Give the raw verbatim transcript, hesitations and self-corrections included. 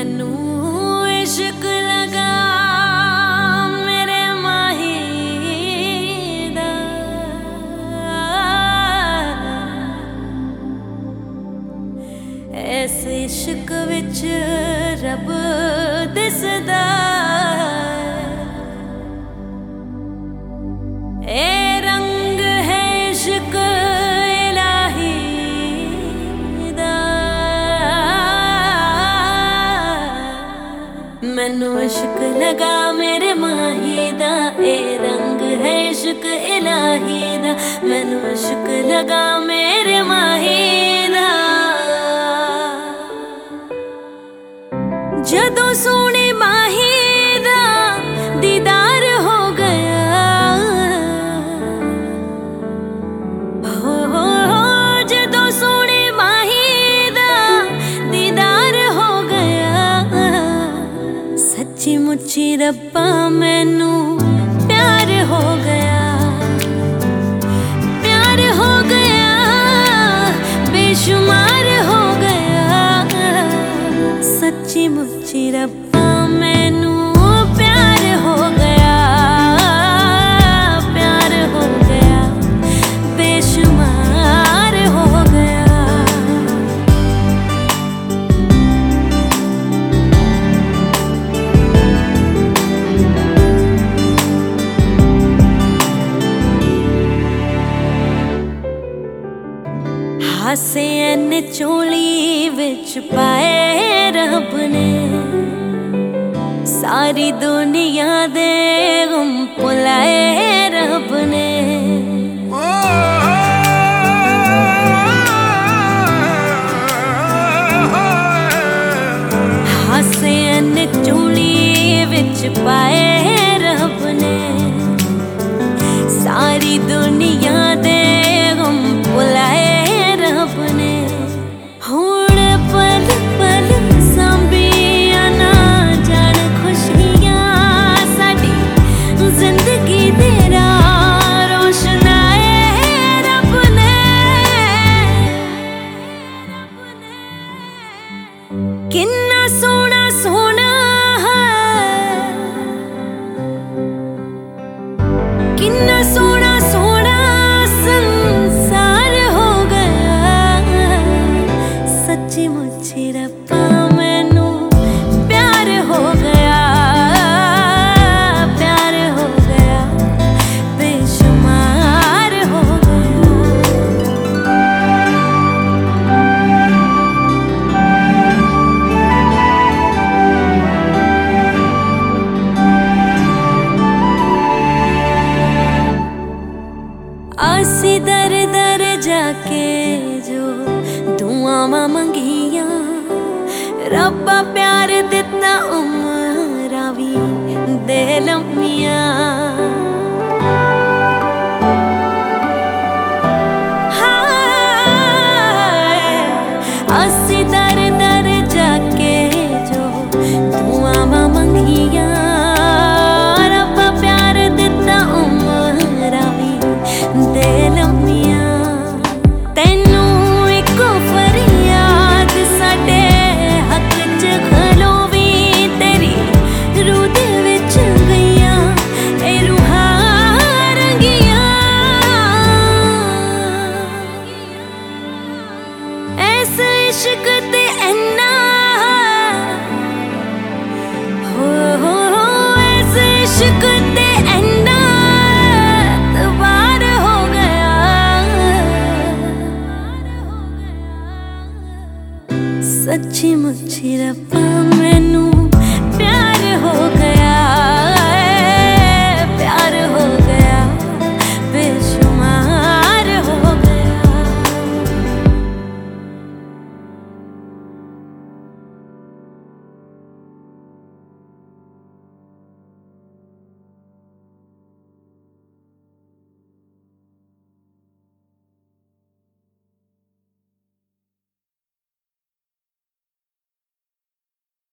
मैनू इश्क लगा मेरे माही दा, इस इश्क विच रब दिसदा। ए रंग है इश्क इलाही दा, मैनू इश्क लगा मेरे माही दा। ए रंग है इश्क इलाही दा, मैनू इश्क लगा मेरे माही दा। जदों सोने माही दा दीदार हो गया, हो हो हो जदों सोने माही दा दीदार हो गया। सच्ची मुच्ची रब्बा मैनू प्यार हो गया, प्यार हो गया बेशुमार हो गया। सच्ची मुच्ची रब्बा मैनू प्यार हो गया, प्यार हो गया बेशुमार हो गया। हासे एन चोली विच पाए रब ने, सारी दुनिया दे गम भुलाए रब ने। हासे एन चोली विच पाए रब ने, सारी दुनिया दे गम भुलाए रब ने। हुण पल पल सांभिया ना जान खुशियां साडी, जिंदगी तेरा रोशनाए रब ने। किन्ना सोना सोना किन्ना सोना सोना संसार हो गया। सच्ची मुच्ची रब्बा मैनू प्यार हो गया, प्यार हो गया बेशुमार हो गया। आसी दर दर जाके जो दुआवां मंगियां, रब्बा प्यार दिता उमरां वी दे लम्मियां। आसी दर दर जाके जो दुआवां मंगियां, रब्बा प्यार दिता उमरां वी दे लम्मियां। तैनू इको फरियाद साडे हक च खलोवी, तेरी रूह दे विच गईयां ए रूहां रंगियां। ऐस इश्क ते इन्ना हो हो हो, ऐस इश्क ते इन्ना तबार हो गया। सच्ची मुच्ची रब्बा